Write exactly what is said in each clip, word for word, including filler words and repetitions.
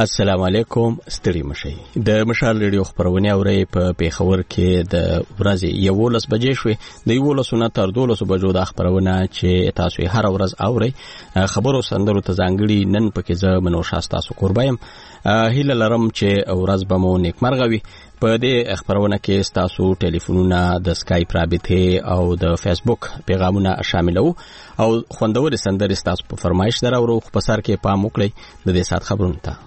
السلام علیکم. ستړي مشي د مشال ریډیو خبرونه اوري په پیښور کې د ورځې یولس بجې شوې د یولس نه تر دولس بجو د خبرونه چې تاسو هر ورځ اوري خبرو سندرو ته ځانګړي نن پکې زه منو شاستا سو قربایم هیله لرم چې ورځ به مو نیکمرغوي. په دې خبرونه کې تاسو ټلیفونونه د سکایپ رابطه او د فیسبوک پیغامونه شاملو او خوندور سندرې تاسو په فرمایش دراورو په سر کې پام وکړئ د دې سات خبرونه ته.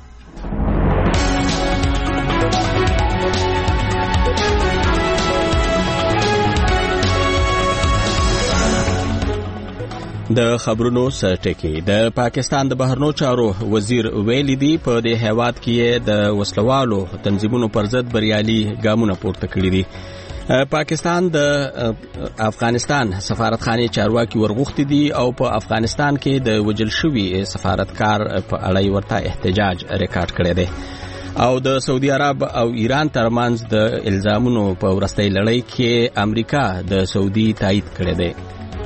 د خبرونو سرټکی د پاکستان د بهرنیو چارو وزیر ویلي دی په دې هیواد کې د وسلوالو تنظیمونو پر ضد بریالي ګامونه پورته کړي دي. پاکستان د افغانستان سفارتخانه چارواکي ورغوښتي دي او په افغانستان کې د وجل شوی سفارتکار په اړه ورته احتجاج ریکارډ کړی دی او د سعودي عرب او ایران ترمنځ د الزامونو په ورستۍ لړۍ کې امریکا د سعودي تایید کړی دی.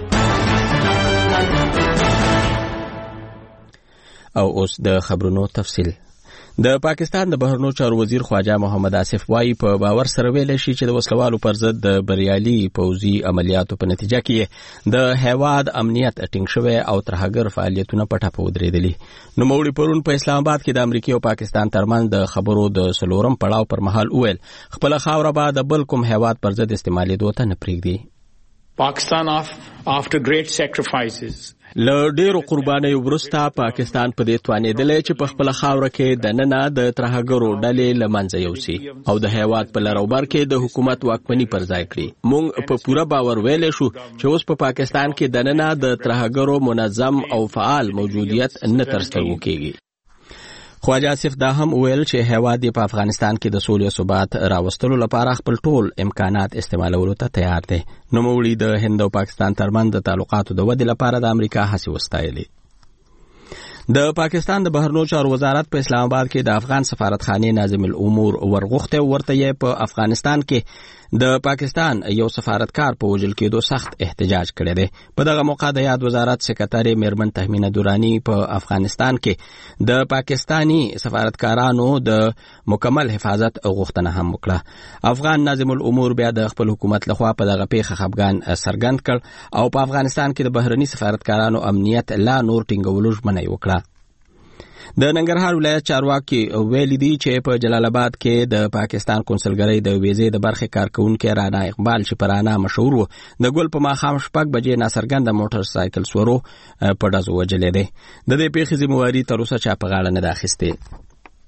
او اوس د خبرونو تفصیل. د پاکستان د بهرنیو چارو وزیر خواجه محمد آصف وايي په باور سره ویل شي چې د وسلوالو پر ضد د بریالي پوځي عملیاتو په نتیجه کې د هیواد امنیت ټینګ شوی او ترهګر فعالیتونه په ټاپه ودرېدلي. نو موري پرون په اسلام آباد کې د امریکا او پاکستان ترمنځ د خبرو د سلورم پړاو پر مهال وویل خپل خاور بعد بل کوم هیواد پر ضد استعمالي دوته نه پرېږدي. Pakistan of, after great sacrifices له ډیرو قربانیو وروسته پاکستان په دې توانېدلی چې په خپل خاوره کې د ننه د ترهګرو ډلې له منځه یوسي او د هیواد په لروبر کې د حکومت واکمني پر ځای کړي. موږ په پوره باور ویلی شو چې اوس په پاکستان کې د ننه د ترهګرو منظم او فعال موجودیت نه تر سترګو کېږي. خواجه آصف دا هم ویل چې هیواد په افغانستان کې د سولې او ثبات راوستلو لپاره خپل ټول امکانات استعمالولو ته تیار دی. نوموړي د هند او پاکستان ترمنځ د تعلقاتو د ودې لپاره د امریکا هڅې وستایلې. د پاکستان د بهرنیو چارو وزارت په اسلام آباد کې د افغان سفارتخانه ناظم الامور ورغوښته ورته یې په افغانستان کې د پاکستان یو سفارتکار په وژل کېدو سخت احتجاج کړی دی. په دغه موقع د یاد وزارت سکرټری میرمن تهمینه دورانی په افغانستان کې د پاکستانی سفارتکارانو د مکمل حفاظت غوښتنه هم وکړه. افغان ناظم الامور بیا د خپل حکومت لخوا په دغه پیښه خفګان څرګند کړ او په افغانستان کې د بهرني سفارتکارانو امنیت لا نور ټینګولو ژمنه یې وکړه. د ننګرهار ولایت چارواکي ویلي دي چې په جلال آباد کې د پاکستان کنسلګرۍ د ویزې د برخې کارکونکي رانا اقبال چې پر رانا مشهور و د ګل په ماښام شپږ بجې ناڅرګنده موټر سایکل سورو په ډزو وجلې دی. د دې پیښې ذمہواري تر اوسه چا په غاړه نه ده اخیستې.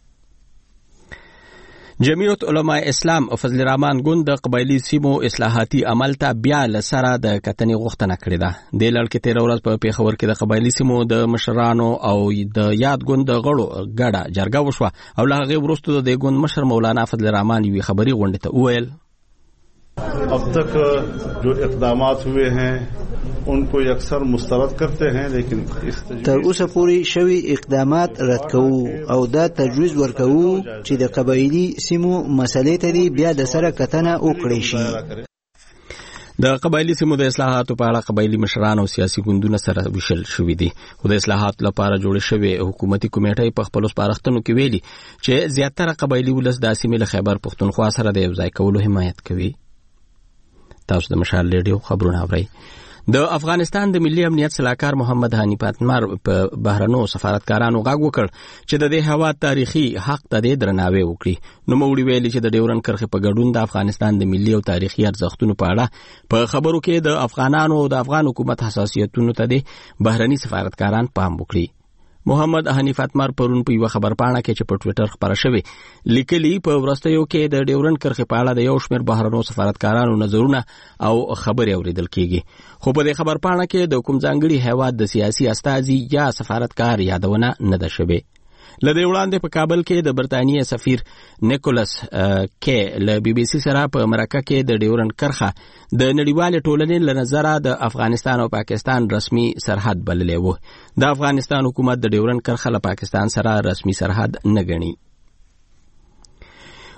جمعیت علماء اسلام فضل الرحمن ګوند د قبایلی سیمو اصلاحاتي عمل ته بیا له سره د کتنې غوښتنه کړې ده. د لړ کې تیر ورځ په پیښور کې د قبایلی سیمو د مشرانو او د یاد ګوند د غړو ګډه جرګه وشوه او له هغې وروسته د ګوند مشر مولانا فضل الرحمن یوې خبري غونډې ته وویل अब तक जो इक़दामात हुए हैं उनको अक्सर मुस्तरद करते हैं लेकिन تر اوسه پورې شوی اقدامات رد کوو او دا تجویز ورکوو چې د قبایلی سیمو مسلې ته بیا د سره کتنه وکړي شي. د قبایلی سیمو د اصلاحاتو په اړه قبایلی مشران او سیاسي ګوندونه سره وشل شوي دي. خو د اصلاحاتو لپاره جوړې شوې حکومتي کمیټې په خپلو سپارښتنو کې ویلي چې زیاتره قبایلی ولس د سیمې له خیبر پښتونخوا سره د یوځای کولو حمایت کوي. تاسو د مشال ریډیو خبرونه اورئ. د افغانستان د ملي امنیت سلاکار محمد هاني پاتمر په بهرنو سفارتکارانو غږ وکړ چې د دې هیواد تاریخي حق ته د درناوی وکړي. نو موړي ویلي چې د ډیورن کرښې په ګډون د افغانستان د ملي او تاریخي ارزښتونو په اړه په خبرو کې د افغانانو او د افغان حکومت حساسیتونو ته د بهرني سفارتکاران پام وکړي. محمد هاني فاطمر پرون په یو خبر پاڼه کې چې په ټوئیټر خبره شوی لیکلي په ورستیو کې د ډیورن کرښې په اړه د یو شمېر بهرنو سفارتکارانو نظرونه او خبرې اوریدل کیږي. خو په دې خبر پاڼه کې د کوم ځانګړي هیواد د سیاسي استازي یا سفارتکار یادونه نه ده شوې. له دې وړاندې په کابل کې د برتانیې سفیر نیکولس کې له بي بي سي سره په مرکه کې د ډیورن کرښه د نړیوالې ټولنې له نظره د افغانستان او پاکستان رسمي سرحد بللی و. د افغانستان حکومت د ډیورن کرښه له پاکستان سره رسمي سرحد نه ګڼي.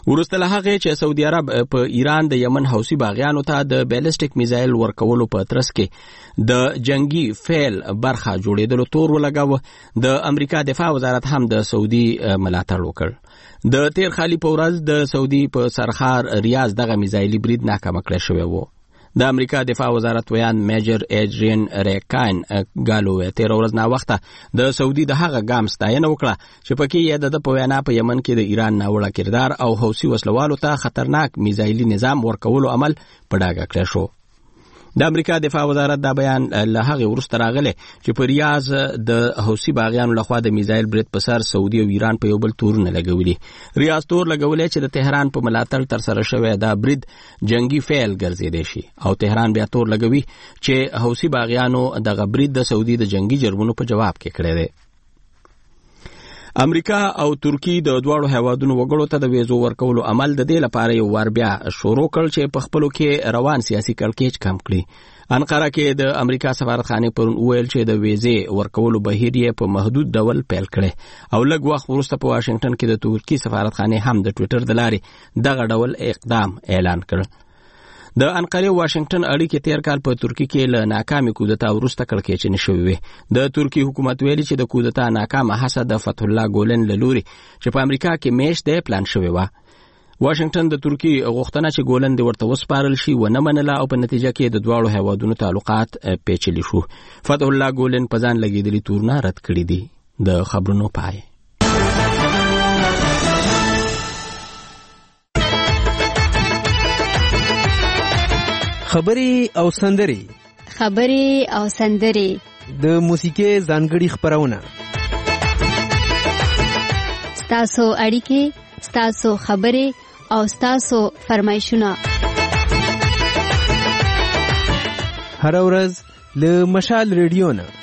وروسته له هغې چې سعودي عرب په ایران د یمن حوثي باغیانو ته د بیلسټیک میزایل ورکولو په ترڅ کې د جنگي فعل برخه جوړېدلو تور ولګاوه، د امریکا دفاع وزارت هم د سعودي ملاتړ وکړ. د تیر خالي په ورځ د سعودي په سرخار ریاض دغه میزایلي برید ناکامه کړی شوی و. د امریکا دفاع وزارت ویان میجر ایډریان ریکاین ګالو تیر ورځ نا وخته د سعودي د هغه ګام ستاینه وکړه چې پکې یې د په وینا په یمن کې د ایران ناوړه کردار او حوثي وسلوالو ته خطرناک میزایلي نظام ورکولو عمل په ډاګه کړی شو. د امریکا دفاع وزارت دا بیان له هغې وروسته راغلی چې په ریاض د حوثي باغیانو لخوا د میزایل برید په سر سعودي او ایران په یو بل تورونه لګولي. ریاض تور لګولی چې د تهران په ملاتړ ترسره شوی دا برید جنگي فعل ګرځېدی شي، او تهران بیا تور لګوي چې حوثي باغیانو دغه برید د سعودي د جنگي جرمونو په جواب کې کړی دی. امریکا او ترکی د دواړو هیوادونو وګړو ته د ویزو ورکولو عمل د دې لپاره یو وار بیا شروع کړ چې په خپلو کې روان سیاسي کړکېچ کم کړي. انقره کې د امریکا سفارتخانې پرون وویل چې د ویزې ورکولو بهیر یې په محدود ډول پیل کړی، او لږ وخت وروسته په واشنګټن کې د ترکی سفارتخانې هم د ټویټر د لارې دغه ډول اقدام اعلان کړ. د انقرې او واشنګټن اړیکې تیر کال په ترکی کې له ناکامې کودتا وروسته کړکېچنې شوې وې. د ترکی حکومت ویلي چې د کودتا ناکامه هڅه د فتح الله ګولن له لوري چې په امریکا کې میاشت دی پلان شوې وه. واشنګټن د ترکی غوښتنه چې ګولن دې ورته وسپارل شي ونه منله، او په نتیجه کې د دواړو هیوادونو تعلقات پیچلي شو. فتح الله ګولن په ځان لګېدلي تورونه رد کړي دي. د خبرونو پای. خبري او سندري خبري او سندري د موسیقي ځانګړي خبرونه، ستاسو اړیکې، ستاسو خبري او ستاسو فرمایشونه هر ورځ له مشال ریډیو نه.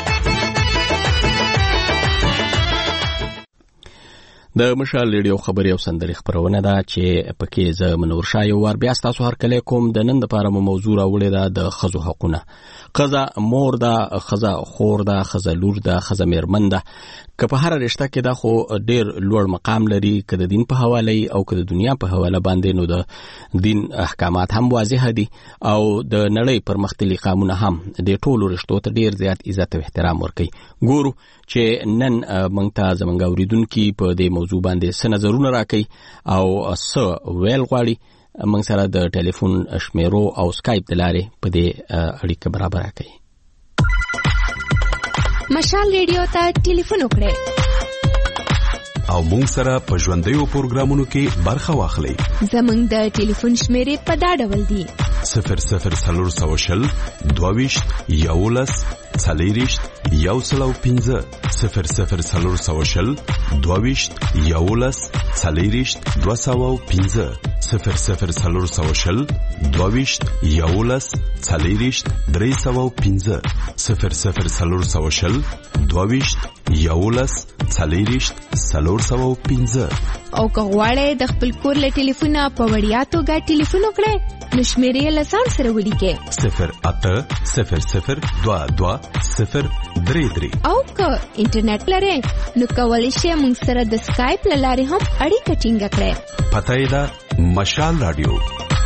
د مشال ریډیو خبري او سندري خبرونه ده چې پکې زه منور شاه یو وار بیا ستاسو هر کله کوم. د نن لپاره مو موضوع راوړې ده د ښځو حقونه. ښځه مور ده، ښځه خور ده، ښځه لور ده، ښځه میرمن ده. که په هر رشته کې دا خو ډیر لوړ مقام لري، که د دین په حواله او که د دنیا په حواله باندې، نو د دین احکامات هم واضح دي او د نړۍ پرمختللي قانونونه هم د ټولو رشتو ته ډیر زیات عزت او احترام ورکوي. ګورو چې نن موږ ته زموږ اوریدونکي په دې موضوع باندې څه نظرونه راکوي او څه ویل غواړي. موږ سره د ټلیفون شمیرو او سکایپ د لارې په دې اړیکه برابره کوي. مشال ریډیو ته ټلیفون وکړئ او موږ سره په ژوندیو پروګرامونو کې برخه واخلئ. زموږ د ټلیفون شمیرې په دا ډول دي: صفر صفر څلور سوه شل دوه ویشت یولس څلېرویشت یو سل او پنځه صفر صفر څلور سوه شل دوه ویشت یولس څلېرویشت دوه سوه او پنځه صفر صفر څلور سوه شل دوه ویشت یولس څلېرویشت درې سوه او پنځه صفر صفر څلور سوه شل دوه ویشت یولس څلېرویشت څلور سوه او پنځه. او که غواړئ د خپل کور له ټلیفونه په وړیا توګه ټلیفون وکړئ، نو شمیرې له ځان سره ولیکئ: صفر اته صفر صفر دوه دوه صفر درې درې. او که انټرنیټ لرئ، نو کولی شئ موږ سره د سکایپ له لارې هم اړیکه ټینګه کړئ. پته یې ده مشال رادیو.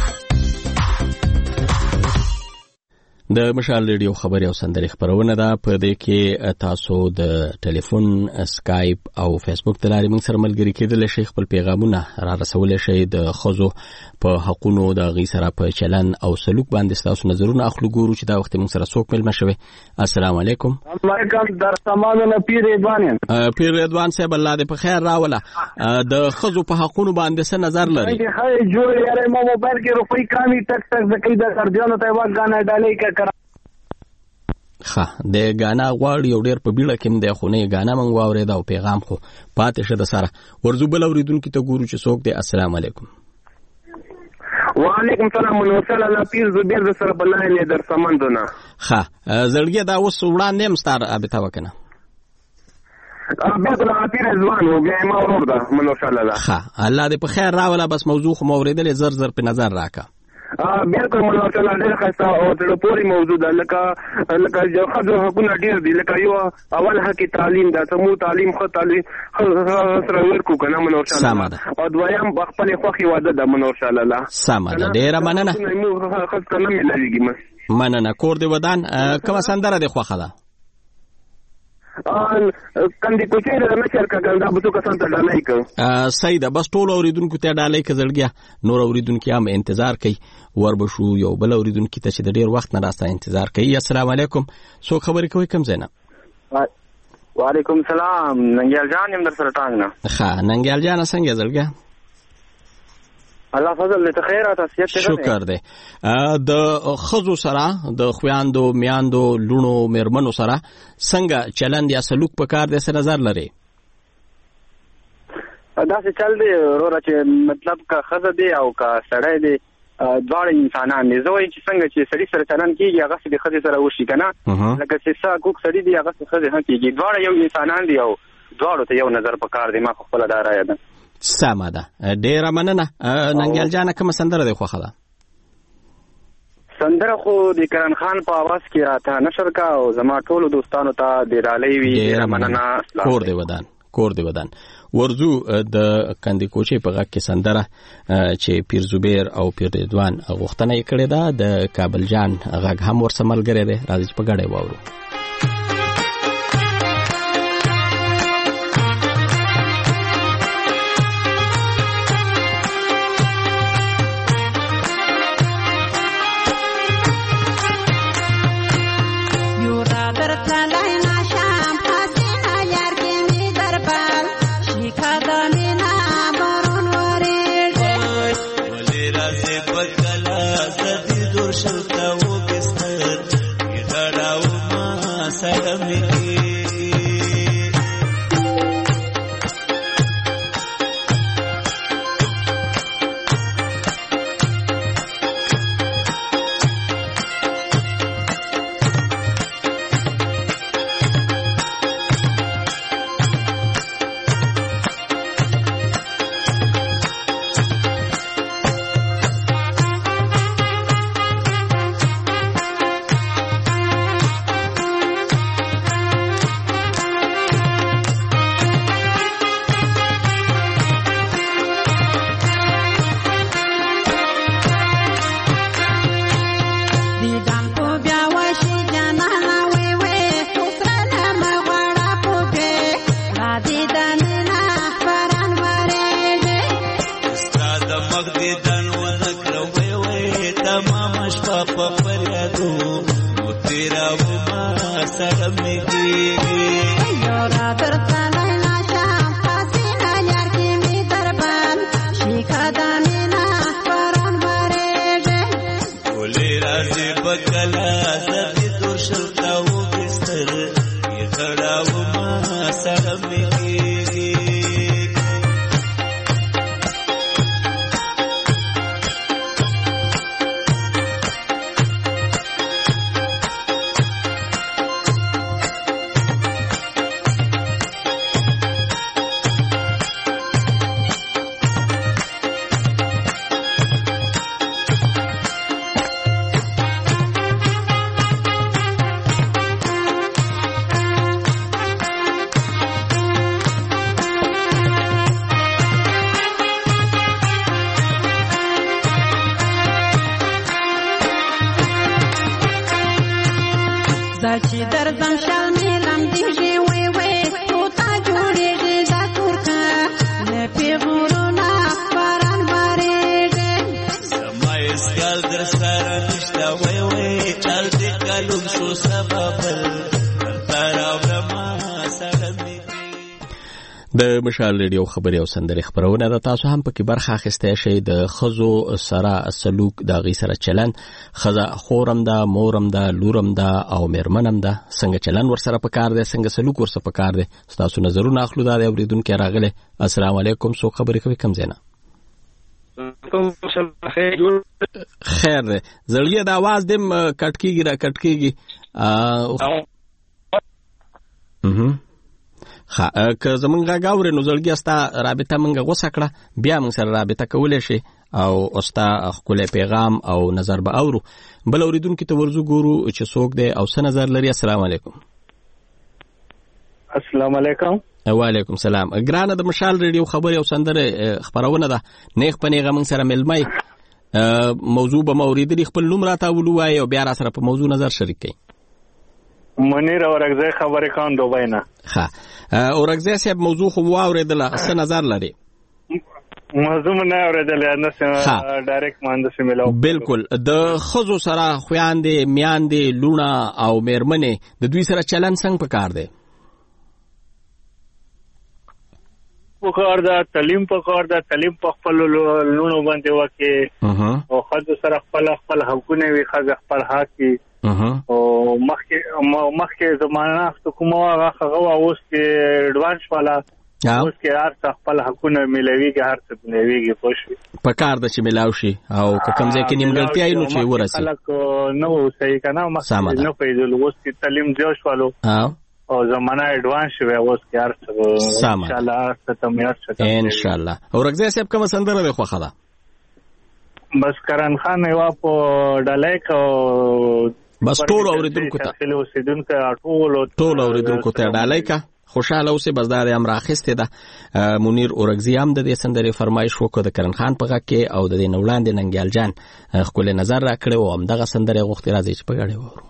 د مشال ریډیو خبري او سندري خبرونه ده. په دې کې تاسو د ټلیفون، سکایپ او فیسبوک د لارې موږ سره ملګري کېدلی شئ، خپل پیغامونه را رسولی شئ. د ښځو په حقونو د هغوی سره په چلن او سلوک باندې ستاسو نظرونه اخلو. ګورو چې دا وخت موږ سره څوک مېلمه شوی. السلام علیکم. علیکم در سماده نه پیر رضوان یم. پیر رضوان صاحب الله دې په خیر راوله. د ښځو په حقونو باندې څه نظر لري؟ خیر جوړ یاره ما موبایل کې روپۍ کامي تک تک زکې د سردیانو ته وخت غانا ډالۍ کا ښه د غانا غواړي یو ډېر په بیړه کې هم دی، خو نه یې غانا موږ واورېده او پیغام خو پاتې شه د سره. ورځو بل اورېدونکي ته ګورو چې څوک دی. السلام علیکم. وعلیکم سلام. منوسل الله پیر زبیر د سره بلای نه در سمندونه. ښه زړګي دا اوس وړاندې هم ستا رابطه وکنه عبد الله پیر رضوان و بیا ما ورور ده منوسل الله. ښه الله دې په خیر راوله. بس موضوع خو مو اورېدلې، زر زر په نظر راکا. بالکل منور تعالی ډېر ښایسته او زړه پورې موضوع ده. لکه لکه د ښځو حقونه ډېر دي. لکه یو اول حق تعلیم ده، سمو تعلیم ښه تعلیم سره ورکو که نه منور تعالی، او دویم خپلې خوښې واده ده منور تعالی. سمه ده، ډېره مننه. ښځو ته نه میلاویږي. مننه. کور دې ودان کومه سندره دې خوښه ده؟ کندې کوچۍ د مشر کاکا بوسو کسان ته ډالۍ کوم. صحیح ده، بس ټول اوریدونکو ته ډالۍ که زړګیا، نور اوریدونکي هم انتظار کوي. وربشو یو بل اوریدونکي ته چې د ډېر وخت نه راسته انتظار کوي. السلام علیکم، څوک خبرې کوي؟ کوم ځای نه؟ وعلیکم سلام، ننګیال جان یم در سره ټانګ نه. ښه ننګیال جانه څنګه زړګیا؟ الله فضل دې ته خیر او تاسیت ته شکر دی. د ښځو سره د خویاندو میاندو لونو میرمنو سره څنګه چلند یا سلوک پکار دی، څه نظر لري؟ داسې چل دی وروره چې مطلب که ښځه دی او که سړی دی دواړه انسانان دي. زه وایم چې څنګه چې سړي سره چلند کېږي هغسې د ښځې سره وشي که نه. لکه چې څه کوک سړي دي هغسې ښځې هم کېږي. دواړه یو انسانان دي او دواړو ته یو نظر پکار دی. ما خو خپله دا رایه ده. سمه ده، ډېره مننه. ننګیال جانه کومه سندره دې خوښه ده؟ سندره خو د کرن خان په اواز کې راته نشر کا او زما ټولو دوستانو ته د ډالۍ وي. ډېره مننه. کور دې ودان، کور دې ودان. ورځو د کندې کوچۍ په غږ کې سندره چې پیر زبیر او پیر رضوان غوښتنه یې کړې ده. د کابل جان غږ هم ورسره ملګری دی. راځي چې په ګډه یې واورو. د مشال ریډیو خبري او سندري خبرونه د تاسو هم پکې برخه اخیسته شي. د خزو سره سلوک د غي سره چلن، خزه خورم ده، مورم ده، لورم ده او میرمنم ده، څنګه چلن ور سره پکار ده، څنګه سلوک ور سره پکار ده. تاسو نظرونه اخلو دا اوریدونکو راغله. السلام علیکم، څوک خبرې کوي؟ کم زینا خیر ده. زړګي د आवाज دم کټکیږي را کټکیږي. اه که زمونږ غاورې نو زړګي استا رابطه مونږه غوسه کړه، بیا مونږ سره رابطه کولای شي او استا خپل پیغام او نظر به اورو. بل اوریدونکو ته ورزو ګورو چې څوک دی او څه نظر لري. السلام علیکم. السلام علیکم. وعلیکم السلام. ګرانه د مشال ریډیو خبري او سندره خبرونه ده. نیغ په نیغه موږ سره ملمای موضوع به موریدلی خپل نوم راته ولوي او بیا را سره په موضوع نظر شریک کړئ. منیر اورګزی خبرې کان دوبای نه. ها اورګزی صاحب موضوع خو واوریدله، څه نظر لري؟ موضوع نه اوریدله نه سم ډایرکټ مانده سم ملاو. بالکل د خزو سره خوياندې میاندې لونه او میرمنې د دوی سره چلن څنګه پکار دی؟ پکار دا تعلیم پکار دا تعلیم په خپل لونو باندې وکي او خځو سره خپل خپل حقونه وي، خځه خپل حق وي او مخکې مخکې زمانہ کومه هغه اوس کې اډوانس والا اوس کې هر څه خپل حقونه ملويږي، هر څه ملويږي پوښي پکار د چې ملاو شي او کوم ځای کې نیمګړتیا نو چې ورسي خلک نو صحیح کنه مخکې نو پیدا اوس کې تعلیم جوش والو او زمانہ اډوانس شوی اوس کې هر څه ان شاء الله ستمه ستمه ان شاء الله. اورګزی صاحب کوم سندره به خوخه ده؟ بس کرن خان یو په ډالای کو بس ټول اوریدونکو ته خپل اوسیدونکو ټول ټول اوریدونکو ته ډالای کا خوشاله اوسه بازار هم راخسته ده. منیر اورګزی هم د دې سندره فرمایش وکړه د کرن خان په غږ کې او د دې نولاند ننګیال جان خپل نظر را کړو او هم دغه سندره غوښتي راځي چې په غاړه وورو.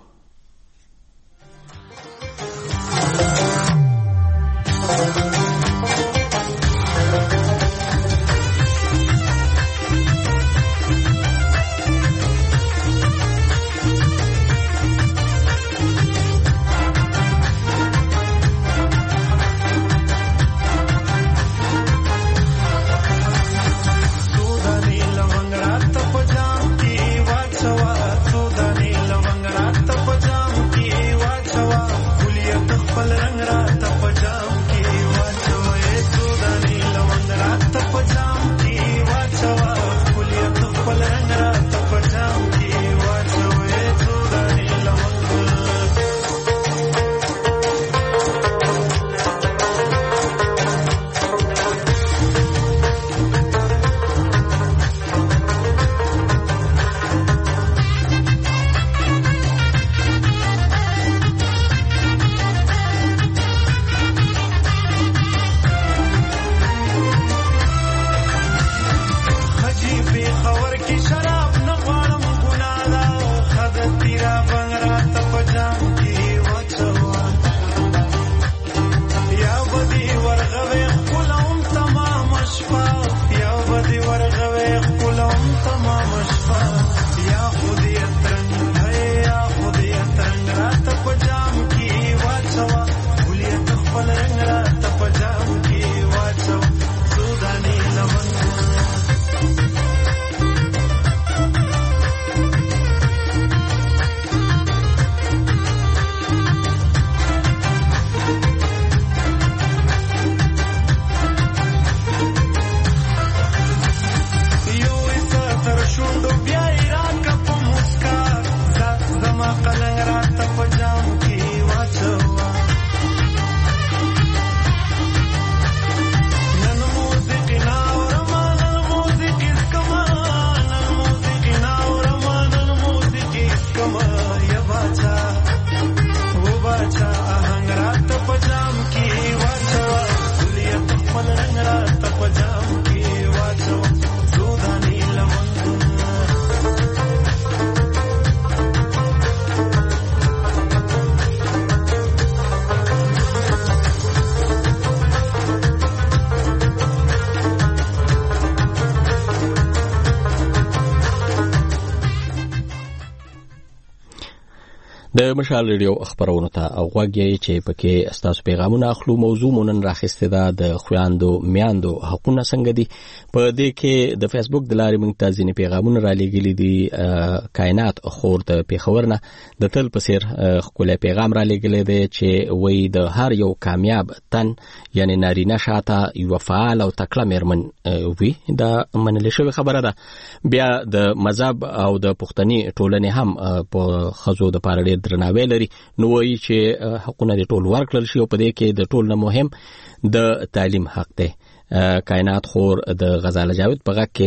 د مشال ریډیو خبرونه ته او غوږی چې پکې استاسو پیغامونه اخلو. موضوع مونږ راخسته ده د خوياندو میاندو حقونه څنګه دي. په دې کې د فیسبوک د لارې موږ ته ځینې پیغامونه را لېږلي دي. کائنات خور د پیښورنه د تل په سیر خپل پیغام را لېږلی دی چې وای د هر یو کامیاب تن یعنی نارینه شاته یو فعال او تکړه میرمن وي. دا منل شوی خبره ده. بیا د مذهب او د پښتني ټولنې هم په خزو د پاره درناوی لري. نو وایي چې حقونه د ټول ورکړل شي او په دې کې د ټول نه مهم د تعلیم حق دی. کائنات خور د غزاله جاوید په غږ کې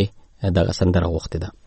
دغه سندره غوښتې ده.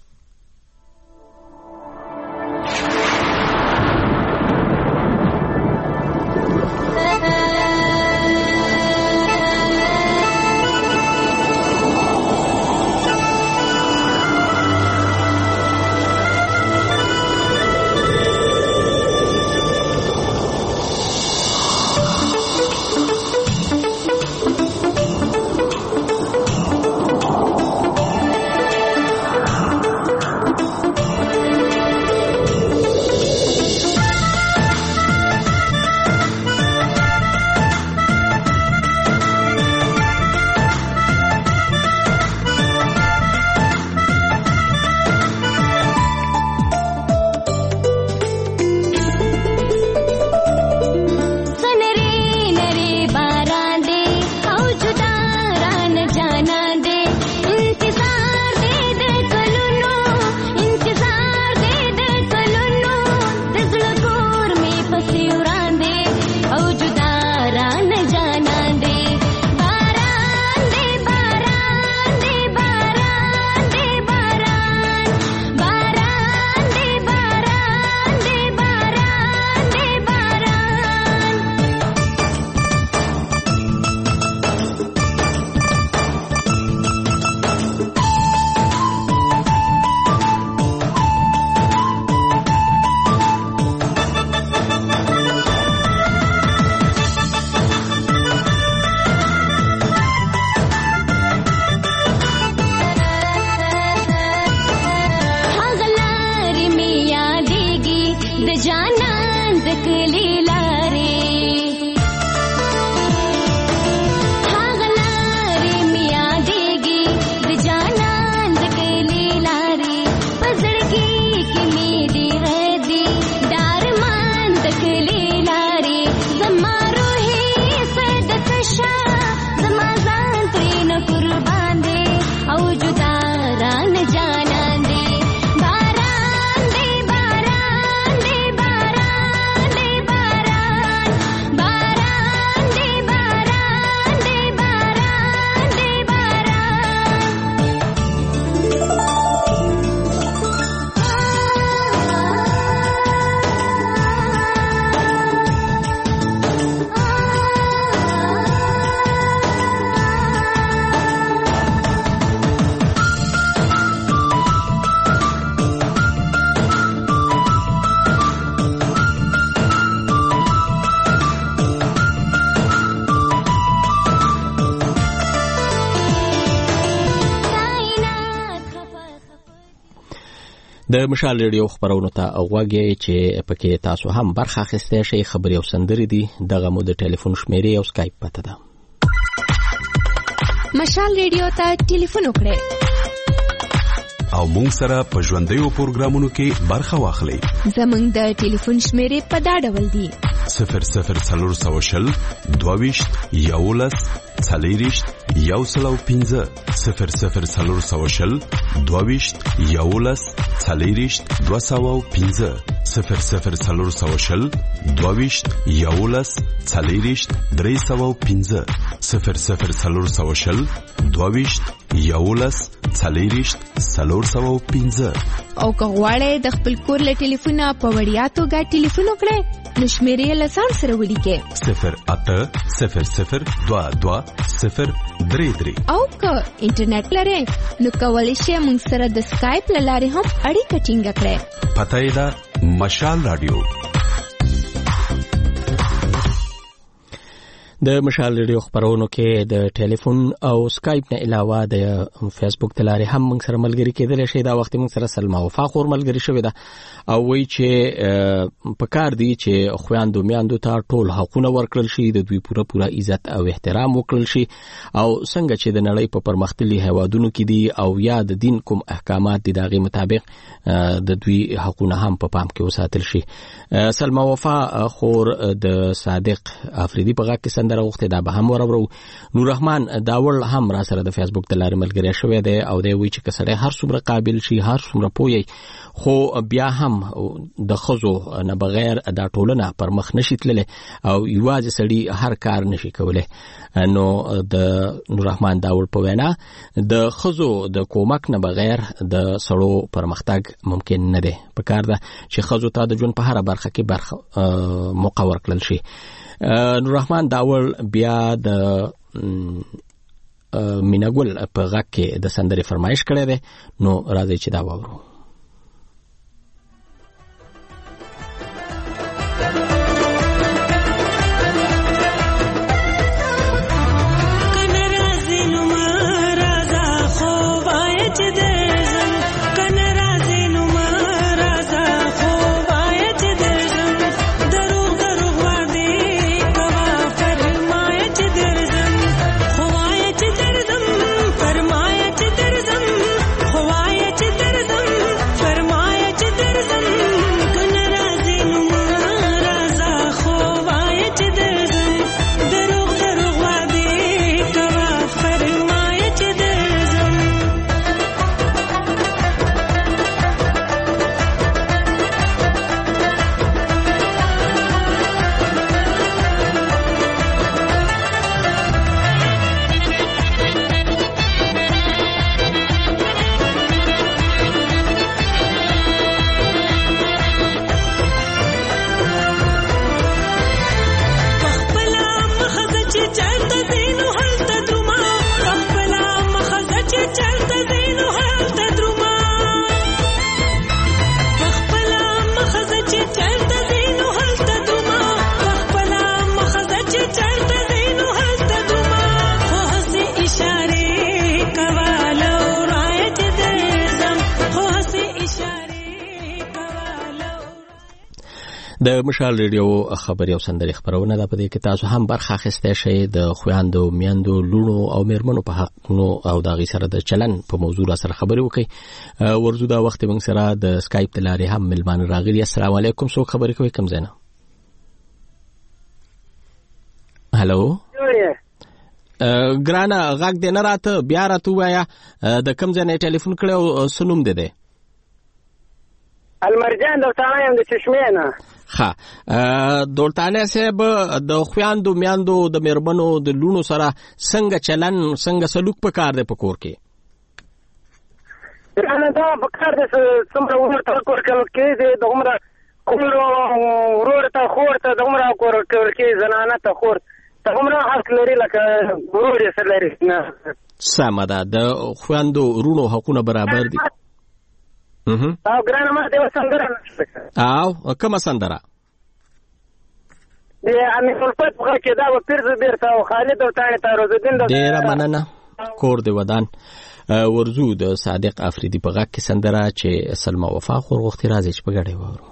د مشال ریډیو خبرونو ته اوغوږی چې پکې تاسو هم برخه اخیستی شئ. خبرې او سندرې دي. دغه مو د ټلیفون شمیرې او سکایپ پته ده. مشال ریډیو ته ټلیفون وکړئ او مونږ سره په ژوندیو پروګرامونو کې برخه واخلئ. زمونږ د ټلیفون شمیرې په دا ډول دي: صفر صفر څلور سوه شل دوه ویشت یولس څلېرویشت یو سل او پنځه صفر صفر څلور سوه شل دوه ویشت یولس څلېرویشت دوه سوه او پنځه صفر صفر څلور سوه شل دوه ویشت یولس څلېرویشت درې سوه او پنځه صفر صفر څلور سوه شل دوه ویشت یولس څلېرویشت څلور سوه او پنځه. او که غواړئ د خپل کور له ټلیفونه په وړیا توګه ټلیفون وکړئ نو شمیرې له ځان سره ولیکئ: صفر اته صفر صفر دوه دوه صفر درې درې. او که انټرنیټ لرئ نو کولی شئ موږ سره د سکایپ له لارې هم اړیکه ټینګه کړئ. پته یې ده مشال رادیو. د مشال ریډیو خبرونو کې د ټلیفون او سکایپ نه علاوه د فیسبوک د لارې هم موږ سره ملګري کېدلی شئ. دا وخت موږ سره سلما وفا خور ملګري شوې ده او وایي چې په کار دی چې خویندو میندو ته ټول حقونه ورکړل شي، د دوی پوره پوره عزت او احترام وکړل شي، او څنګه چې د نړۍ په پرمختللي هیوادونو کې دي او یا د دین کوم احکامات دي د هغې مطابق د دوی حقونه هم په پام کې وساتل شي. سلما وفا خور د صادق افریدي په غږ کې سندره غوښتې دا به هم ورورو. نور رحمان داول هم را سره د فیسبوک د لارې ملګری شوی دی او دی وی چې کسړی هر څومره قابل شي هر څومره پوهی خو بیا هم د ښځو نه بغیر دا ټولنه پر مخ نشي تللی او یوازې سړي هر کار نشي کولی. نو د نور رحمان داول په وینا د ښځو د کومک نه بغیر د سړو پرمختګ ممکن نه دی. پکار ده چې ښځو ته د ژوند په هره برخه کې برخه موقع ورکړل شي. نور رحمان داول بیا د میناګل په غږ کې د سندرې فرمایش کړی دی. نو راځي چې دا واورو. د مشال ریډیو خبري او سندري خبرونه ده. په دې کې تاسو هم برخه اخیسته شئ د خويندو میندو لونو او میرمنو په حق نو او د غي سره د چلن په موضوع سره خبري وکي. ورزو دا وخت موږ سره د سکایپ د لارې هم ملمان راغلي. السلام علیکم. څوک خبري کوي کوم زنه؟ هالو ګرانا غږ دې نه راته بیا راته وایا د کوم ځای ټلیفون کړو سنوم دې ده؟ المرجان دولتانه یم د چشمې نه. ها دولتانه صاحب د خويندو میاندو د میرمنو د لونو سره څنګه چلن څنګه سلوک پکار دی په کور کې؟ رانه دا پکار دی څومره ورته کور کې دی دغمره کور ورور ته خور ته دغمره کور کې زنانه ته خور دغمره حق لري لکه ورور یې سره لري نه. سمه ده د خويندو رونو حقونه برابر دي. او ګرانه ما دې سندره او کومه سندره؟ دې امي خپل په کې دا و پیرز بیرته او خالد او تانه تاروزدین ډیره مننه. کور دې ودان. ورزو د صادق افریدي په غږ کې سندره چې سلمہ وفا خور وختي راځي چې په ګډه وورو.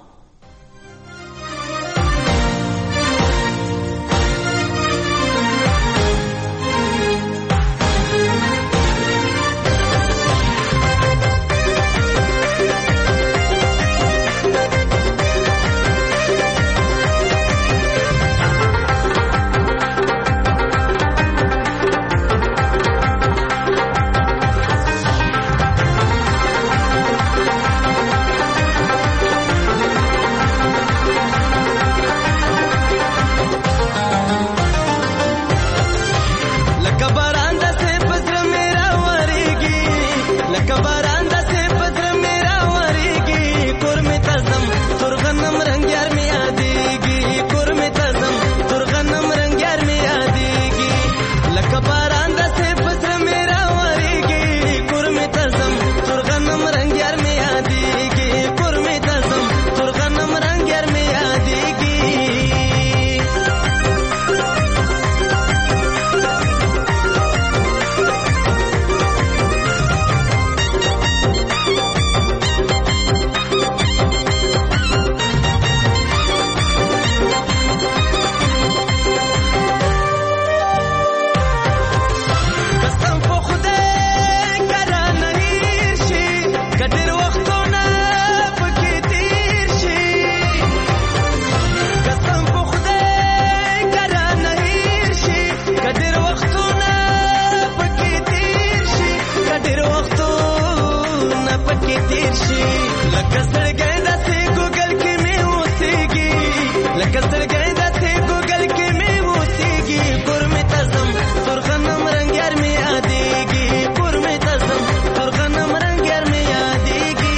تیر شي لکه سترګې داسې ګوګل کې مې اوسېږي لکه سترګې داسې ګوګل کې مې اوسېږي کور مې ته ځم تور غنم رنګ یار مې یادېږي کور مې ته ځم تور غنم رنګ یار مې یادېږي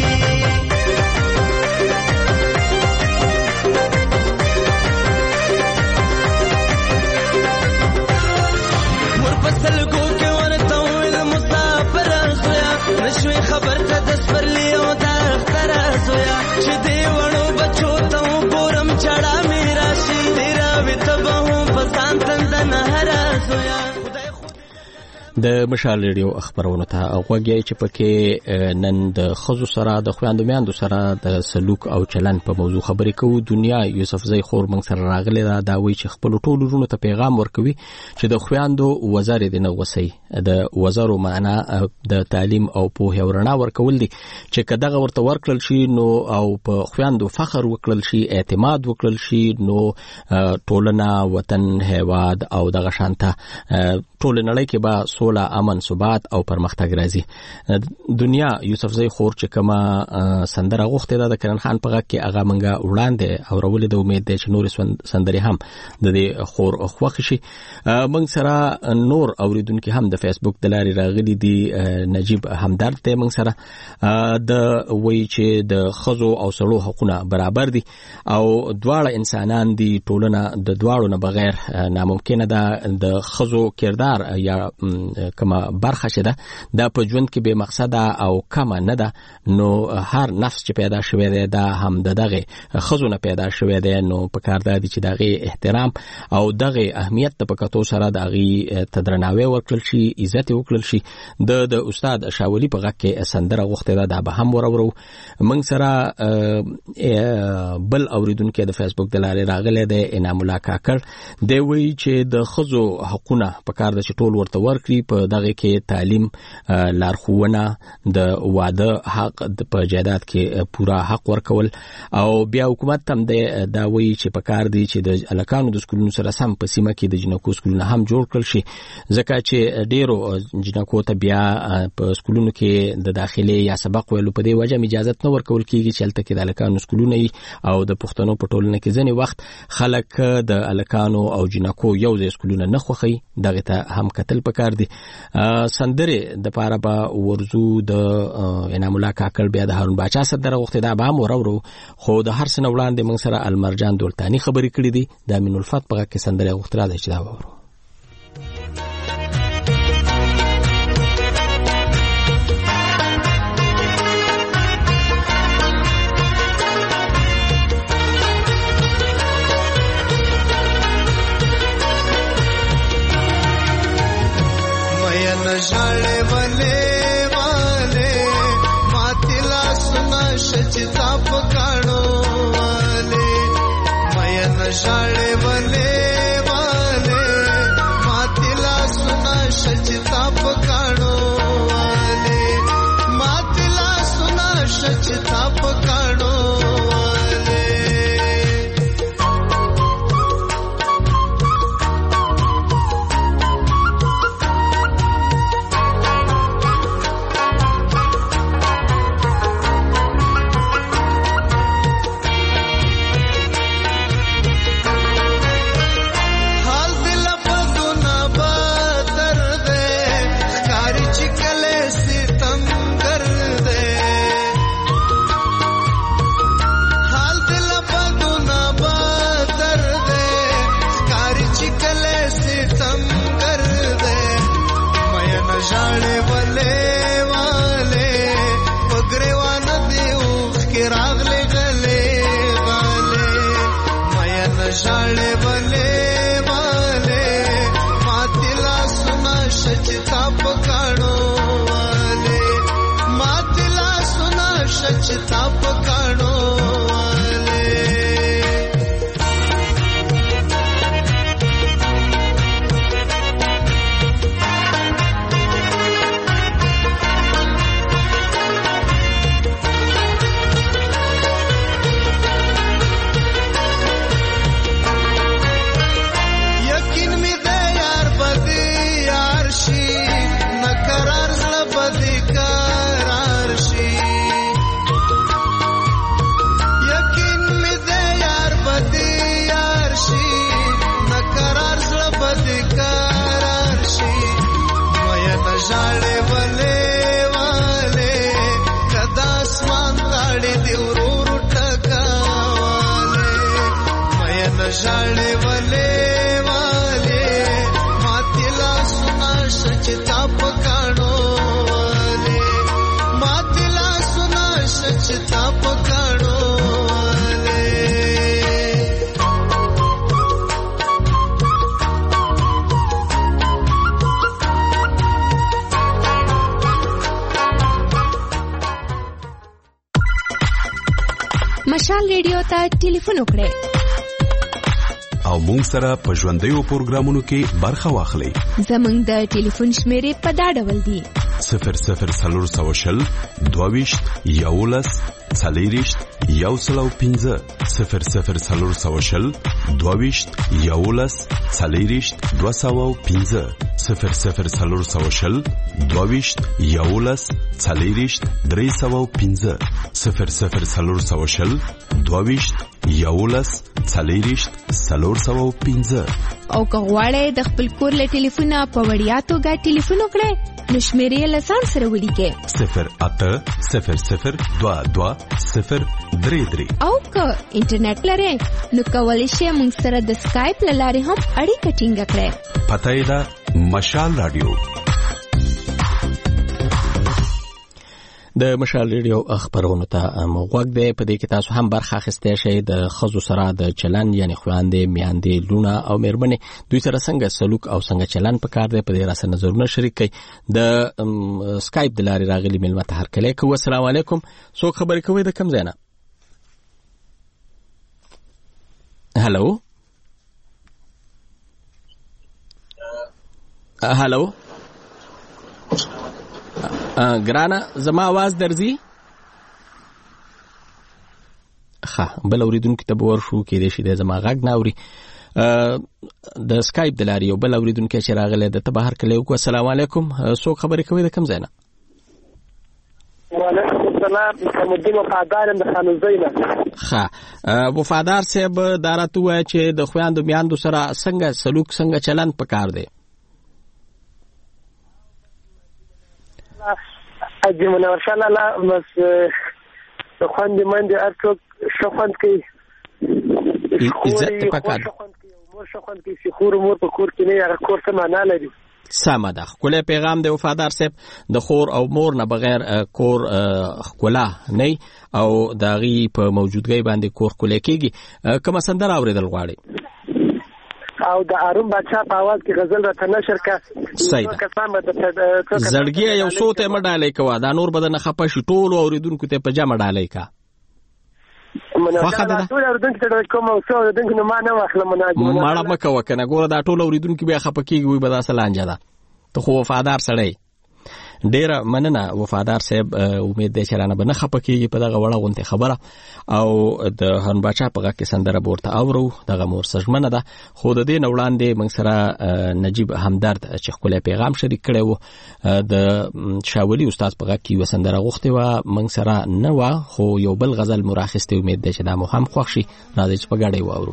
ورپسل ګو کې ورته وویل مسافر زویا نشوې خبر ته د سپرلي او د اختر زویا چې دې وړو بچو ته وګورم چړا مې راشي تیرا وې ته به هم په ځان تنده نهر زویا د مشال ریډیو خبرونه ته غوږی چې پکې نن د خزو سره د خويندو میاندو سره د سلوک او چلن په موضوع خبرې کوو. دنیا یوسف زئی خور موږ سره راغلی دا داوی چې خپل ټولو ورونو ته پیغام ورکوي چې د خويندو وزارې د نغوسي د وزارو معنا د تعلیم او پوهه ورنا ورکول دي چې کداغه ورته ورکړل شي نو او په خويندو فخر وکړل شي اعتماد وکړل شي نو ټولنه وطن هیواد او دغه شانته ټول نړۍ کې به سوله امن ثبات او پرمختګ راځي. دنیا یوسف زئی خور چې کما سندره غوښته ده د کرن خان په غږ کې هغه منګه وړاندې او رولې د امید ده چې نور سندري هم د دې خور خوښ شي. موږ سره نور اوریدونکو هم د فیسبوک د لارې راغلي دي. نجیب همدرد ته موږ سره د وی چې د خزو او سړو حقوقونه برابر دي او دواړه انسانان دي ټولنه د دواړو نه بغیر ناممکن ده د خزو کردار یا کما برخه شه ده د په ژوند کې به مقصد او کم نه ده نو هر نفس چې پیدا شوی دی دا هم دغه خزونه پیدا شوی دی نو په کار دی چې دغه احترام او دغه اهمیت ته پکاتو سره دغه تدرناوي ورکړل شي عزت وکړل شي. د د استاد شاولی په غږ کې سندره غوښته ده دا به هم ورورو. موږ سره بل اوریدونکو د فیسبوک د لارې راغله د انعام الله کاکړ دی وی چې د خزو حقونه په کار د ټول ورته ورکړي په دغه کې تعلیم لارښوونه د واده حق په جایداد کې پورا حق ورکول او بیا حکومت هم د داوی چې په کار دی چې د الکانو د سکولونو سره سم په سیمه کې د جنکو سکولونه هم جوړ کړل شي ځکه چې ډیرو جنکو ته بیا په سکولونو کې د داخلي یا سبق ویلو په دی وجه اجازه نه ورکول کیږي چې الته کې د الکانو سکولونه او د پښتنو په ټولنه کې ځنی وخت خلک د الکانو او جنکو یو ځای سکولونه نه خوخي دغه ته هم قتل پکار دي. سندره د پاره با ورزو د انعام الله کاکړ بیا د هارون باچا سره وخت دا به مورورو خو د هر سنه وړاندې موږ سره المرجان دولتانی خبرې کړې دي د امین الفت په کې سندره وخت را ده چې دا وورو. نشاړې ولې والے ماتلا سنا شچتا پکاړو والے مې نشاړې ولې والے مشال ریډیو ته ټلیفون وکړئ او مونږ سره په ژوندیو پروګرامونو کې برخه واخلئ. زمونږ د ټلیفون شمیرې په دا ډول دي: صفر صفر څلور سوه شل دوه ویشت یولس څلېرویشت یو سل او پنځه صفر صفر څلور سوه شل دوه ویشت یولس څلېرویشت دوه سوه او پنځه صفر صفر څلور سوه شل دوه ویشت یولس څلېرویشت درې سوه او پنځه صفر صفر څلور سوه شل دوه ویشت یولس څلېرویشت څلور سوه او پنځه. او که غواړئ د خپل کور له ټلیفونه په وړیا توګه ټلیفون وکړئ نو شمیرې له ځان سره ولیکئ: صفر اته صفر صفر دوه دوه صفر درې درې. او که انټرنیټ لرئ نو کولی شئ موږ سره د سکایپ له لارې هم اړیکه ټینګه کړئ. پته یې ده مشال راډیو. د مشال ریډیو خبرونو ته موږ دی. په دې کې تاسو هم برخه اخیستی شئ. د ښځو سره د چلن یعنی خویندې میاندې لونه او میرمنې دوی سره څنګه سلوک او څنګه چلن پکار دی په دې راسره نظرونه شریک کړئ. د سکایپ د لارې راغلي میلمه ته هرکلی کوو. السلام علیکم. څوک خبرې کوئ د کوم ځای نه؟ هلو هلو ګرانه زما आवाज درځي؟ ښه بل اوریدونکو ته به ورشو کېدای شي دی زما غږ نه اوري. د سکایپ د لارې یو بل اوریدونکی چې راغلی ده ته به هرکلی وکړو. السلام علیکم. څوک خبرې کوئ د کوم ځای نه؟ وعلیکم السلام. محمدین وفادار یم د خانوزۍ نه. ښه وفادار صاحب دا راته ووایه چې د خویندو میاندو سره څنګه سلوک څنګه چلند پکار دی؟ حاجي منور شاه لالا بس د خوندې منډې هر څوک ښه خوند کوي، عزت ته پکار دی. مور ښه خوند کوي چې خور مور په کور کې نه هغه کور څه معنا لري. سمه ده. ښکلی پیغام دی وفادار صاحب. د خور او مور نه بغیر کور ښکلا نه او د هغې په موجودګۍ باندې کور ښکلی کېږي. کومه سندره اورېدل غواړئ؟ او د هارون بادشاه په اواز کې غزل راته نشر کا. صحیح ده. زړګیه یو څو ته مه ډالۍ کوه، دا نور به درنه خفه شي. ټولو اوریدونکو ته په جمع ډالۍ کا. خوښه ده ده ټول اوریدونکو ته ډالۍ کوم او څو اوریدونکو نه ما نه واخلم. مړه مه کوه که نه. ګوره دا ټول اوریدونکي بیا خفه کېږي وایي به دا څه لانجه ده. ته خو وفادار سړی. ډیره مننه وفادار صاحب. امید دی چې رانه به نه خفه کېږي په دغه وړه غونتې خبره. او د هارون باچا په غږ کې سندره به ورته اورو. دغه مور سژمنه ده. خو د دې نه وړاندې موږ سره نجیب همدرد چې ښکلی پیغام شریک کړی و د شاولي استاد په غږ کې یوه سندره غوښتې وه. موږ سره نه وه خو یو بل غزل مو راخیستی. امید دی چې دا مو هم خوښ شي. راځئ چې په ګډه یې واورو.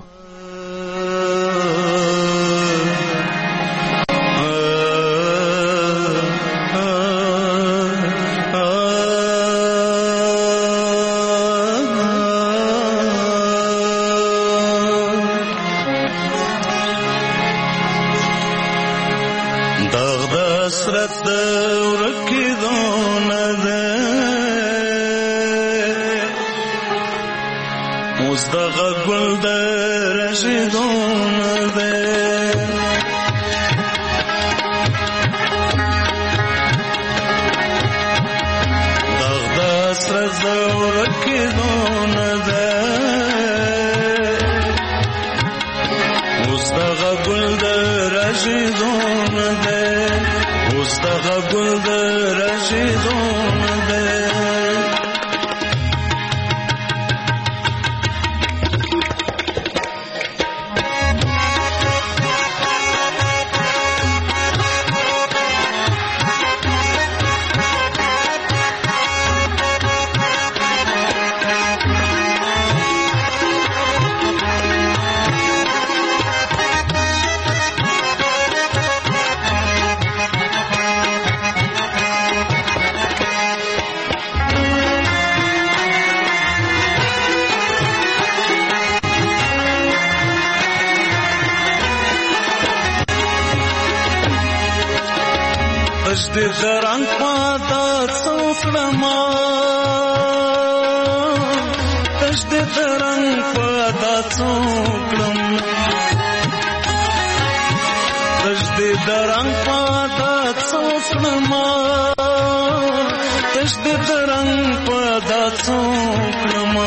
دا څوکړما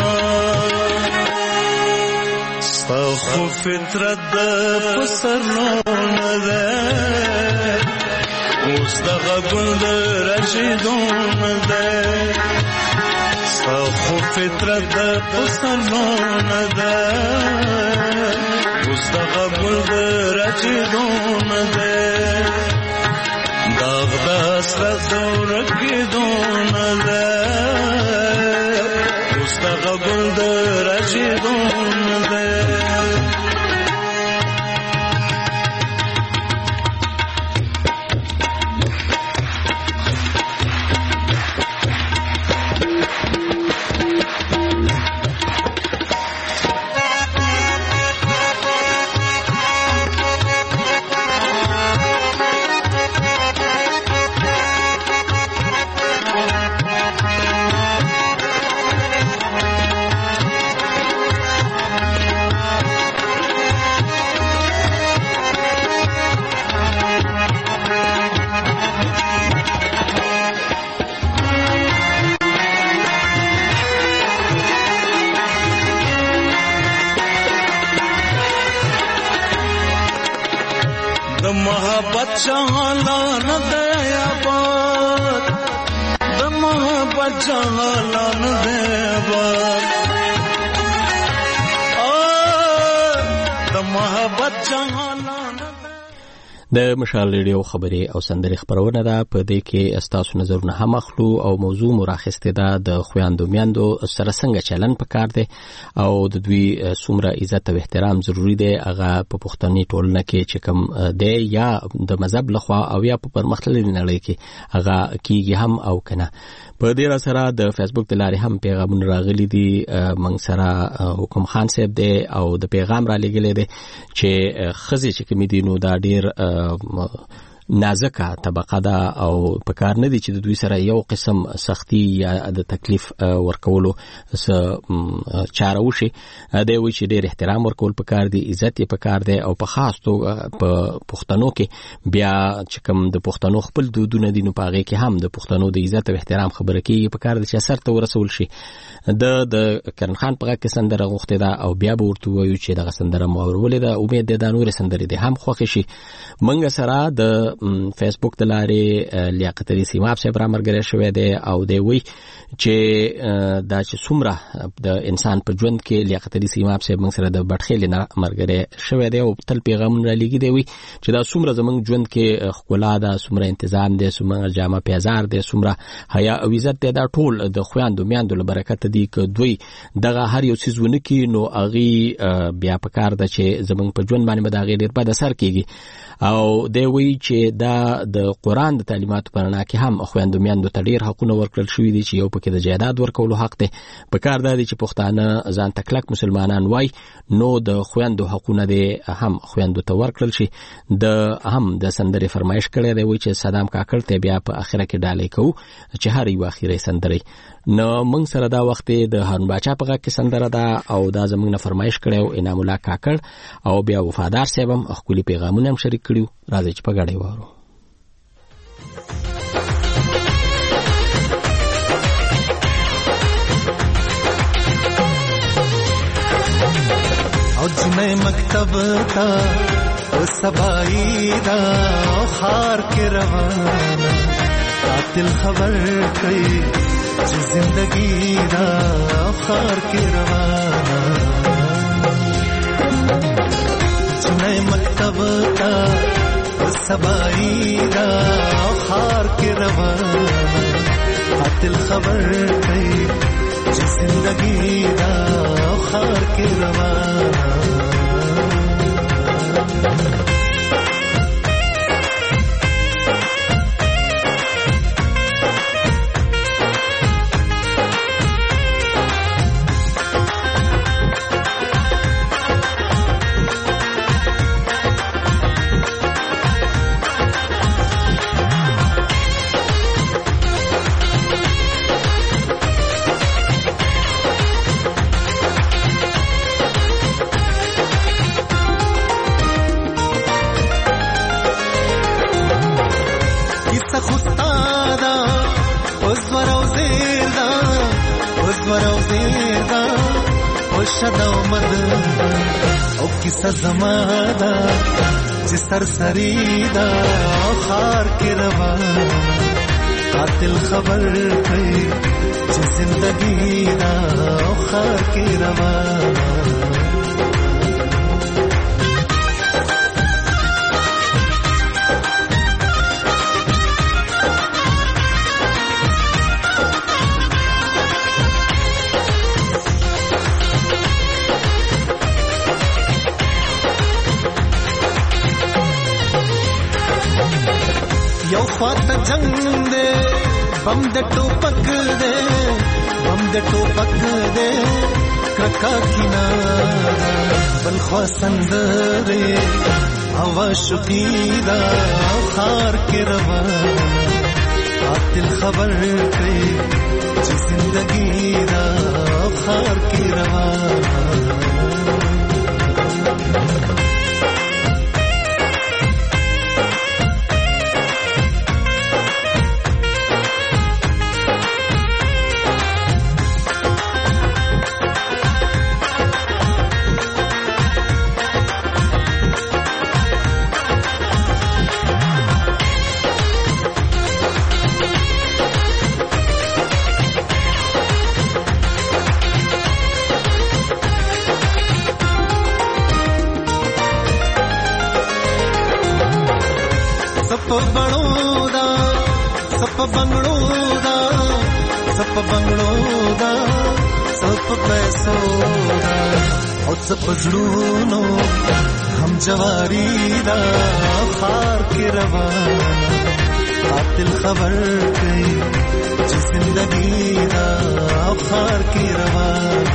ستا خو فطرت د پسرلو نه ده اوس دغه ګل د راشدو نه ده ستا خو فطرت د پسرلو نه ده اوس دغه ګل د راشدو نه ده داغ د حسرت ورکېدو نه ده اوس دغه ګل د راشدو نه ده محبت چالان دیا بات د محبت چالان دیا بات د محبت چالان د مشال ریډیو خبري او سندري خبرونه ده په دې کې استاسو نظرونه هم اخلو او موضوع مراخسته ده د خويندو میاندو سره څنګه چلن پکار دي او د دوی څومره عزت او احترام ضروری دی هغه په پښتني ټولنه کې چې کوم دی یا د مذهب لخوا او یا په پرمختللي نړۍ کې هغه کیږي هم او کنه په دې سره د فیسبوک د لارې هم پیغامونه راغلي دي منګ سره حکم خان صاحب دی او د پیغام را لګلې دی چې خزي چې کوم دي نو دا ډیر نازکه طبقه ده او په کار نه دي چې د دوی سره یو قسم سختی یا د تکلیف ورکولو چاره وشي دا وی چې ډېر احترام ورکول په کار دي عزت یې په کار دی او په خاص توګه په پښتنو کې بیا چې کوم د پښتنو خپل دودونه دي نو په هغه کې هم د پښتنو د عزت او احترام خبره کیږي په کار دي چې اثر ته ورسول شي د د کرن خان په کې سندره غوښته ده او بیا به ورته وایو چې د سندره مورولې ده امید ده د نور سندرې ده هم خوښ شي منګ سره د فیسبوک د لارې لیاقت علي سیماب صاحب را مرګره شوې ده او دی وی چې دا چې څومره د انسان په ژوند کې لیاقت علي سیماب صاحب موږ سره د بټخېل نه مرګره شوې ده او تل پیغامونه را لګي دی وی چې دا څومره زموږ ژوند کې خپلا ده څومره تنظیم ده څومره جامه پیزار ده څومره حیا او عزت ده ټول د خويندو میاندو له برکت دي ک دوی دغه هر یو څه ونه کې نو اغي بیا په کار ده چې زموږ په ژوند باندې د غیر په اثر کیږي او دی وی چې دا د قران د تعلیماتو پرنا کې هم خويندو میاندو ته ډیر حقونه ورکړل شوې دي چې یو پکې د جیداد ورکولو حق دی په کار دی چې پښتانه ځان تکلک مسلمانان وای نو د خويندو حقونه دي هم خويندو ته ورکړل شي د هم د سندري فرمایش کړي دی وی چې صدام کاکړ ته بیا په اخره کې ډالې کو چې هر یو اخیری سندري نو موږ سره دا وخت د هارون باچا په کې سندره ده او دا زموږ نه فرمایش کړو انعام الله کاکړ او بیا وفادار صاحب هم خپل پیغامونه هم شریک کړو راځي چې په غاړې وارو او جنې مکتب تا او سبای دا خار کې روانه قاتل خبر کوي چې زندگی دا خار کې روانه جنې مکتب تا او سبای دا خار کې روانه قاتل خبر کوي چې زندگی دا خار کې روانه او زیدا خوشد آمد او کیسه زمادا چې سرسری دا او خار کې روان قاتل خبر کړي چې زندگی دا او خار کې روان یو خواته جنگ دے بم د ټوپک دے بم د ټوپک دے کرکا کنارا بل خوا سندره هوا شقیدا خار کې روان قاتل خبر کړي چې زندگی دا خار کې روان सप बंगलो दा सप बंगलो दा सप बंगलो दा सप पैसो दा और सप जुनूनो हम जवारी दा खार के रवान कातिल खबर कई जी जिंदगी दा खार के रवान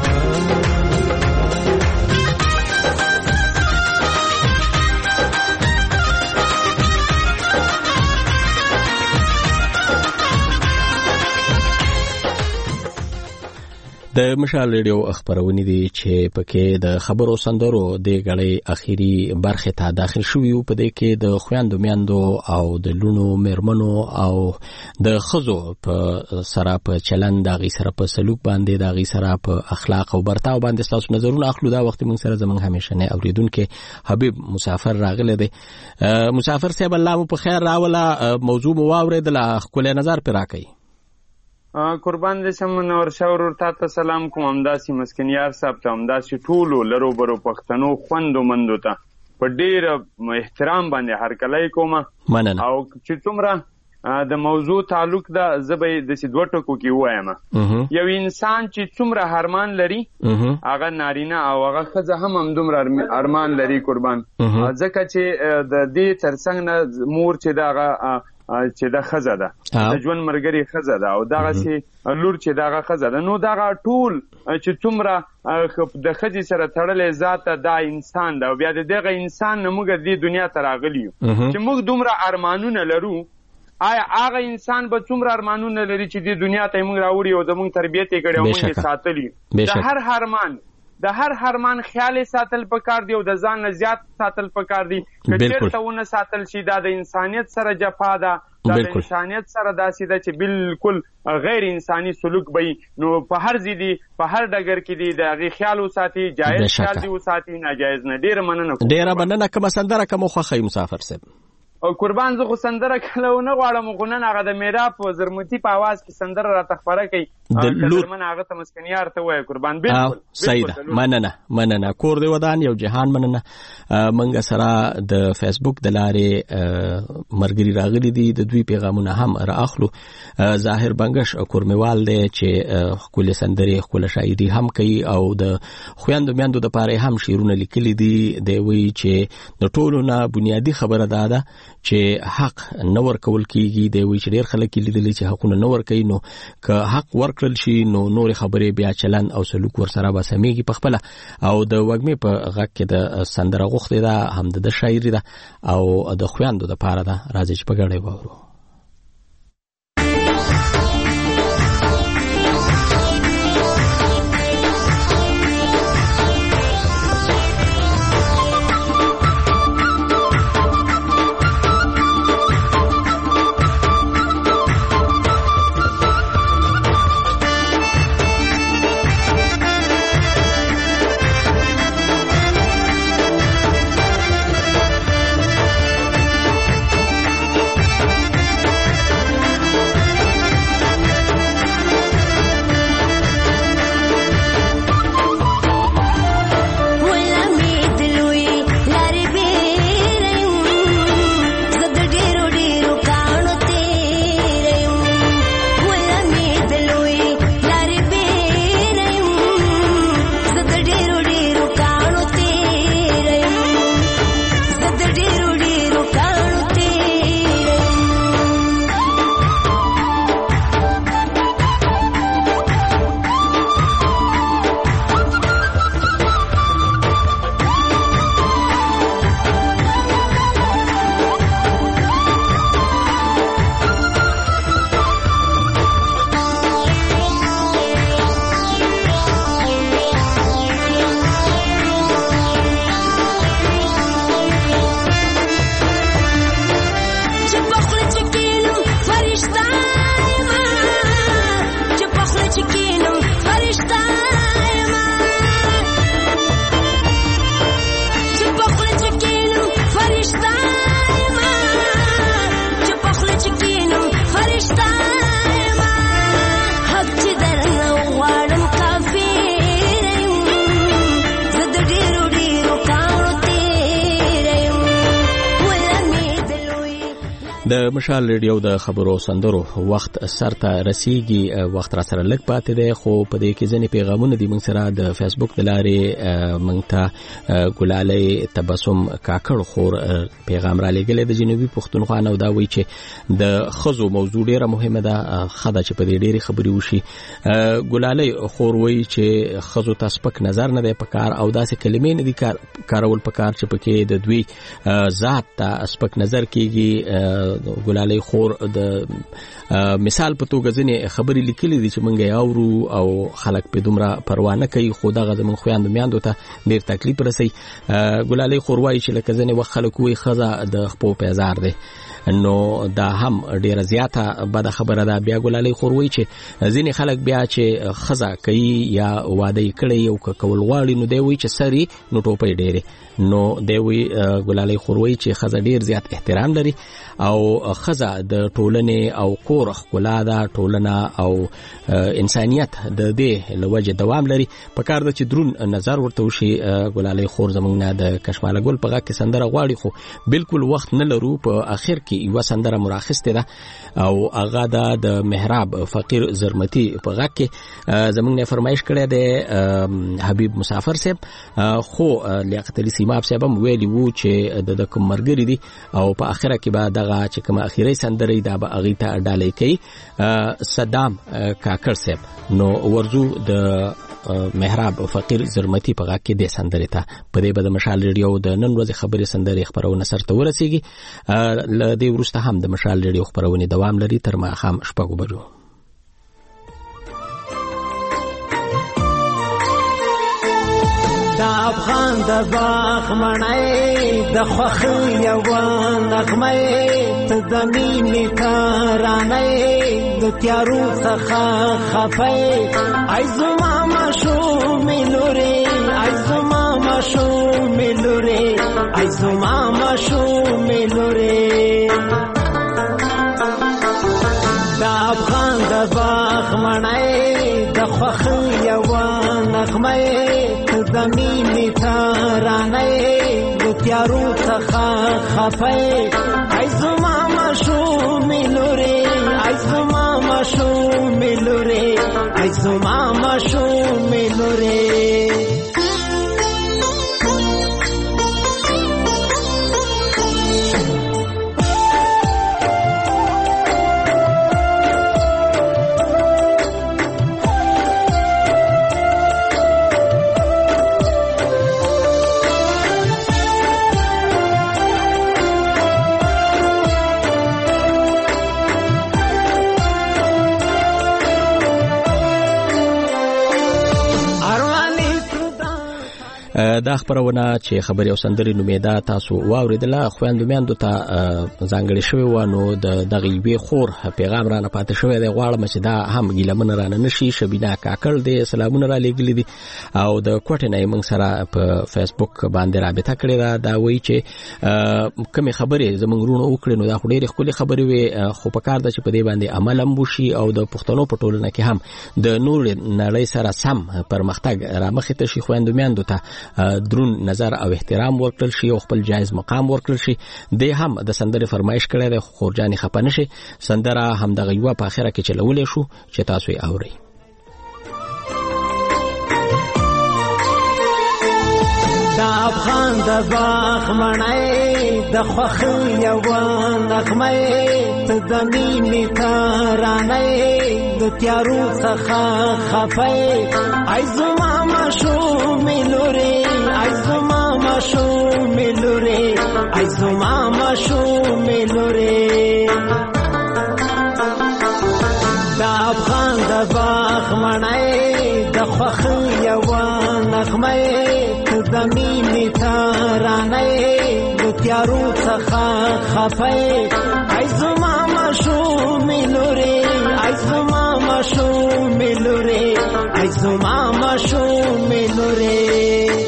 د مشال ریډیو خبرونه دي چې پکې د خبرو سندرو د غړې اخیری برخه ته داخل شوی او په دې کې د خويندو میاندو او د لونو مرمنو او د خزو په سره په چلند د غي سره په سلوک باندې د غي سره په اخلاق او برتاو باندې تاسو نظرونه اخلو دا وخت موږ سره زمونږ همیشه نه اوریدونکو حبیب مسافر راغله دي مسافر صاحب الله مو په خیر راولا موضوع مو واوریدل خپل نظر پر راکړئ قربان دې سم نور شاور ورته سلام کوم امداسي مسکنیار صاحب ته امداسي ټولو لرو برو پښتنو خوندو مندو ته په ډیر احترام باندې هر کله کوم مننه او چې څومره د موضوع تعلق دا زبې د سې دوه ټکو کې وایم یو انسان چې څومره هرمان لري هغه نارینه او هغه خزه هم هم دومره ارمان لري قربان ځکه چې د دې ترڅنګ نه مور چې دا چې دا خزه ده د ژوند مرګري خزه ده او دغه سي لور چې دغه خزه ده نو دغه ټول چې څومره د خزي سره تړلې ذات دا انسان ده او بیا دغه انسان موږ د دنیا ته راغلی چې موږ دومره ارمانونه لرو آیا هغه انسان به څومره ارمانونه لري چې د دنیا ته موږ راوړي او د موږ تربیت یې کړي او موږ ساتلی د هر هرمان د هر هرمان خیال ساتل پکار دی او د ځان نه زیات ساتل پکار دی کچیر ته ونه ساتل شي دا د انسانیت سره جفا ده د انسانیت سره داسې ده چې بالکل غیر انساني سلوک وي نو په هر ځای په هر ډګر کې دی د هغې خیال وساتي جایز خیال دی وساتي ناجایز نه ډېره مننه ډېره مننه کومه سندره کومه خوښوي مسافر صاحب او قربان زه خو سندره کله ونه غواړم خو نن هغه د میرا په زرموتي په اواز کې سندره راته خپره کوي د لور من هغه ته مسکنیار ته وایي قربان بالکل صحیح ده مننه مننه کور دی ودان یو جهان مننه منګه سره د فیسبوک د لارې مرګري راغلي دي د دوی پیغامونه هم را اخلو ظاهر بنگش کورمیوال دی چې خپل سندري خپل شاعري هم کوي او د خويندو میاندو د پاره هم شعرونه لیکلي دي دی وی چې د ټولو نه بنیادی خبره ده چې حق نور کول کیږي دی وی چې ډیر خلک لیدلي چې حقونه نور کوي نو که حق ورکړل شي نو نور خبرې بیا چلن او سلوک ور سره به سميږي په خپل او د وګمې په غږ کې د سندره غوښته ده هم د شاعري ده او د خويندو د پاره ده راځي چې په ګړې وورو د مشال ریډیو د خبرو سندرو وخت سرته رسیږي، وخت را سره لږ پاتې دی، خو په دې کې ځینې پیغامونه دي موږ سره د فیسبوک د لارې موږ ته ګلالۍ تبسم کاکړ خور پیغام را لېږلی د جنوبي پښتونخوا نه، او دا وایي چې د ښځو موضوع ډېره مهمه ده، ښه ده چې په دې ډېرې خبرې وشي. ګلالۍ خور وایي چې ښځو ته سپک نظر نه دی پکار او داسې کلمې نه دي کارول پکار چې پکې د دوی ذات ته سپک نظر کېږي. ګلالۍ خور د مثال په توګه ځینې خبرې لیکلې دي چې موږ یې اورو او خلک پې دومره پروا نه کوي، خو دغه زموږ خویندو میندو ته ډېر تکلیف رسوي. ګلالۍ خور وایي چې لکه ځینې وخت خلک وایي ښځه د خپو پیزار دی، نو دا هم ډیره زیاته بده خبره ده. بیا ګلالۍ خور وایي چې ځینې خلک بیا چې ښځه کوي یا واده یې کړی او که کول غواړي نو دی وایي چې سر یې نو ټوپۍ ډېرې، نو دی وایي ګلالۍ خور وایي چې ښځه ډېر زیات احترام لري او ښځه د ټولنې او کور ښکلا ده، ټولنه او انسانیت د دې له وجې دوام لري. پکار ده چې دروند نظر ورته وشي. ګلالۍ خور زموږ نه د کشماله ګل په غږ کې سندره غواړي، خو بالکل وخت نه لرو. په اخر کې یوه سندره مراخستې ده او هغه ده د محراب فقیر زرمتي په غږ کې. زموږ نه فرمایش کړی دی حبیب مسافر صاحب، خو لیاقت علي سیماب صاحب هم ویلي وو چې د کوم ملګري دي او په اخره کې به دغه چې کومه اخیری سندرې دا به هغې ته ډالۍ کوي. صدام کاکړ صاحب، نو ورځو د محراب فقیر زرمتي په غږ کې دې سندرې ته. په دې به د مشال ریډیو د نن ورځې خبرې سندرې خپرونه سرته ورسیږي. له دې وروسته هم د مشال ریډیو خپرونې دوام لري تر ماښام شپږو بجو. دا افغان د باغ مڼۍ د خوښۍ یوه نغمۍ، ته د مینې ترانۍ د تیارو څخه خفۍ. ای زما ماشومې لورې، ای زما ماشومې لورې، ای زما ماشومې لورې. دا افغان د باغ مڼۍ د خوښۍ یوه نغمۍ، د مینې ترانۍ د تیارو څخه خفۍ. ای زما ماشومې لورې، ای زما ماشومې لورې، ای زما ماشومې لورې. دا خبرونه چې خبرې او سندرې نومېده تاسو واورېدله، خویندو میندو ته ځانګړې شوې وه، نو د دغې یوې خور پیغام رانه پاتې شوی دی. غواړم چې دا هم ګیلمنه رانه نه شي. شبینه کاکړ دی سلامونه را لېږلي دي او د کوټې نه یې موږ سره په فیسبوک باندې رابطه کړې ده. دا وایي چې کومې خبرې زموږ وروڼو وکړې نو دا خو ډېرې ښکلې خبرې وې، خو په کار ده چې په دې باندې عمل هم وشي او د پښتنو په ټولنه کې هم د نورې نړۍ سره سم پرمختګ رامخې ته شي. خویندو میندو ته درون نظر او احترام ورکړل شي او خپل جایز مقام ورکړل شي. د هم د سندرې فرمایش کړی دی، خورجانې خفه نه شي. سندره همدغه یوه په اخره کې چلولی شو چې تاسو یې اورئ. دا افغان د باغ مڼۍ د خوښۍ یوه نغمۍ، ته د مینې ترانۍ د تیارو څخه خفۍ. ای زما ماشومې لورې، ای زما ماشومې لورې، ای زما ماشومې لورې. دا افغان د باغ مڼۍ د خوښۍ یوه نغمۍ، ته د مینې ترانۍ د تیارو څخه خفۍ. ای زما ماشومې لورې، ای زما ماشومې لورې، ای زما ماشومې لورې.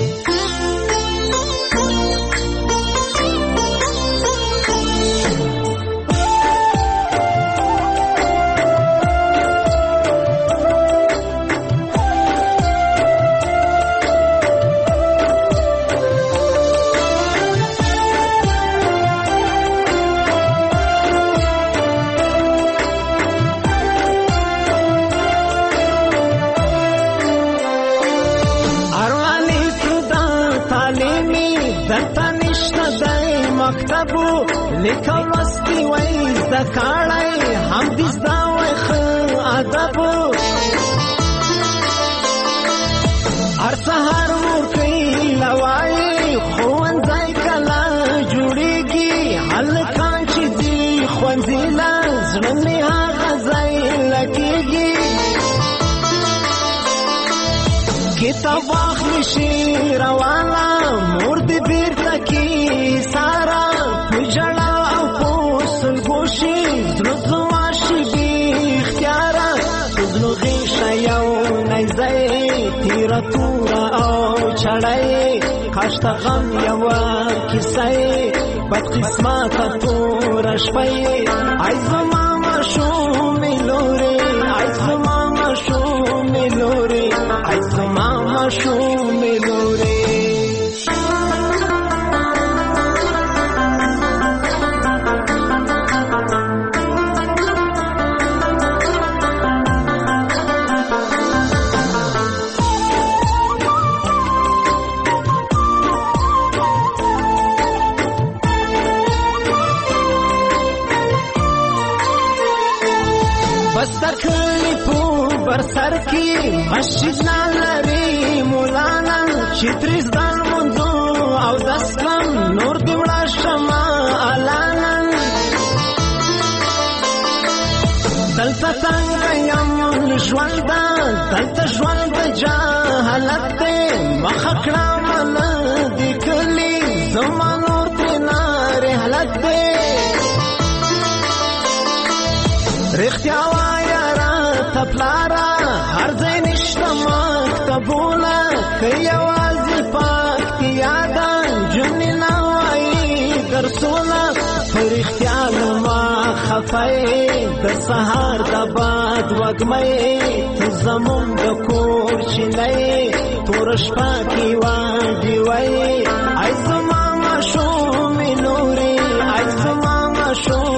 مکتبو لیکل لوستي وای زده کړی هم دې زده وای ښه ادبو هر سهار مور کوي لوایي ښوونځی کله جوړېږي هلکان چې دي ښوونځي له زړه مې هغه ځای لګېږي کتاب واخلي شي روانه مور دې بیرته کې ساره په ژړا او په سلګو شي زړه زما شي بې اختیاره په زړه غېږه یو نیزی تیره توره او چړی کاشته غم یوه کیسه بد قسمته توره شپه ای زما ماشومې لورې ای زما ماشومې لورې ای زما ماشومې لورې پر سر کی مسجد نالری مولانا چتریس دان منزو او دستم نور دیوڑا شما علانا دلتا تنگا یم ژوند دلتا ژوند جاهلت دی مخکړه من دی کلی زما نور تینا رحلت دی رښتیا وایا تپلارا هر ځای نشته مکتبونه که یوازې پاکتي یاده جملې نه وایي درسونه په رښتیا لما خفه د سهار د باد وږمې ته زموږ د کور چینی توره شپه کې واډیوی ای زما ماشومې لورې ای زما ماشوم